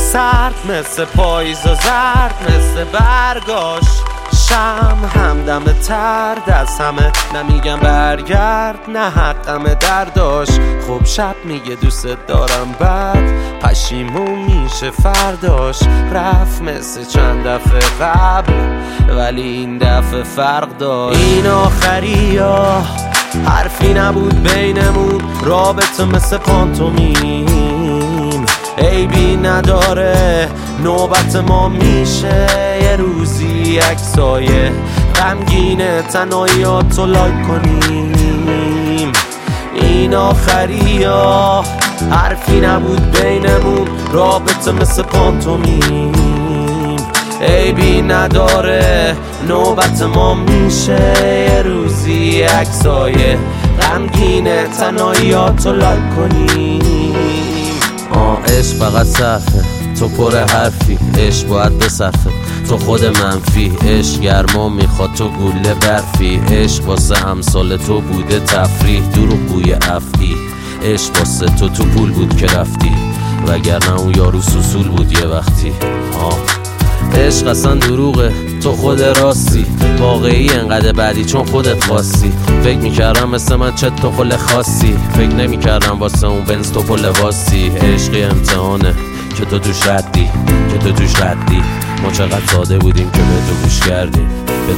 سرد مثل پاییز و زرد مثل برگاش شم همدم ترد از همه نمیگم برگرد نه حقم درداش خب شب میگه دوست دارم بعد پشیمون میشه فرداش رفت مثل چند دفعه قبل ولی این دفعه فرق داشت این آخری ها حرفی نبود بینمون رابطه مثل پانتومیم عیبی نداره نوبت ما میشه یه روزی عکسای غمگینه تنهاییاتو لایک کنیم این آخری ها حرفی نبود بینمون رابطه مثل پانتومیم عیبی نداره نوبت ما میشه یه روزی عکسای غمگینه تنهاییاتو لایک کنیم عشق فقط صرفه تو پر حرفی عشق باید بصرفه تو خود منفی عشق گرما میخواد تو گوله برفی عشق واسه امثال تو بوده تفریح دروغ بوی افعی عشق واسه تو پول بود که رفتی وگرنه اون یارو سوسول بود یه وقتی عشق اصلا دروغه تو خود راستی واقعی انقدر بعدی چون خودت خواستی فکر میکردم مثل من چه تو خل خاصی فکر نمیکردم واسه اون بنز تو پل واسی عشقی امتحانه که تو توش ردی ما چقدر ساده بودیم که به تو گوش کردیم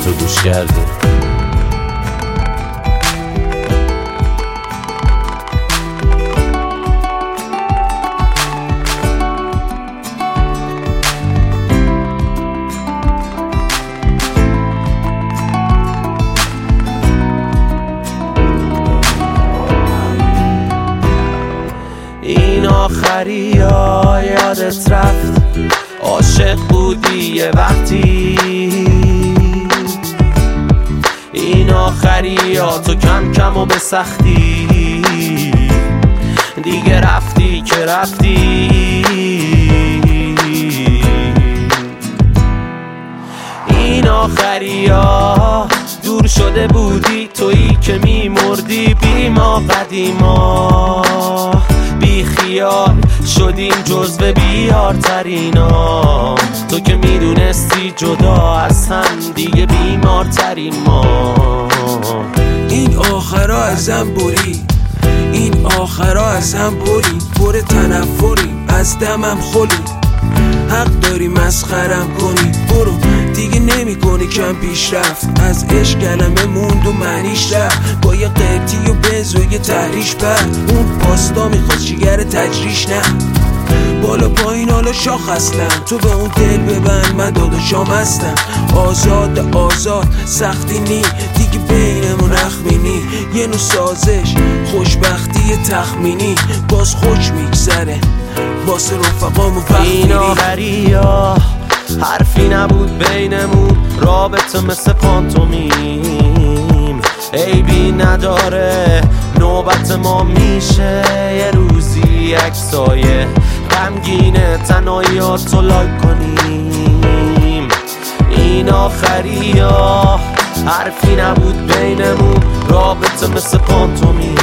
این آخری ها یادت رفت عاشق بودی یه وقتی این آخری ها تو کم کم و به سختی دیگه رفتی که رفتی این آخری ها دور شده بودی تویی که میمردی بی ما قدیما بی خیال شدیم جزو بیارترینا تو که میدونستی جدا از هم دیگه بیمارترین ما این آخرا ازم بری این آخرا ازم بری پر تنفری از دمم خلی حق داری مسخرم کنی برو دیگه نمی کنی کم پیشرفت از عشق کلمه موند و معنیش رفت با یه قیبتی و بنز و یه تحریش برد اون پاستا میخواد جیگر تجریش نه بالا پایین حالا شاخ هستم تو به اون دل ببند من داداشام هستم آزاد سختی نی دیگه بینمون اخمینی یه نوع سازش خوشبختی تخمینی باز خوش میگذره واسه رفقامو این آخری ها حرفی نبود بینمون رابطه مثل پانتومیم عیبی نداره نوبت ما میشه یه روزی عکسای غمگینه تنهاییاتو لایک کنیم این آخری ها حرفی نبود بینمون رابطه مثل پانتومیم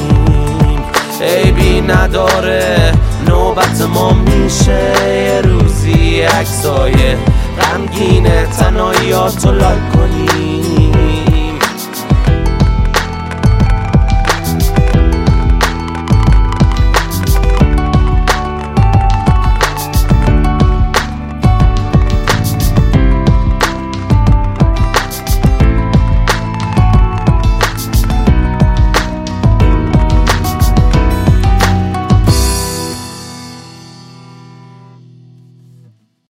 عیبی نداره نوبت ما میشه یه روزی عکسای غمگینه تنهاییاتو لایک کنیم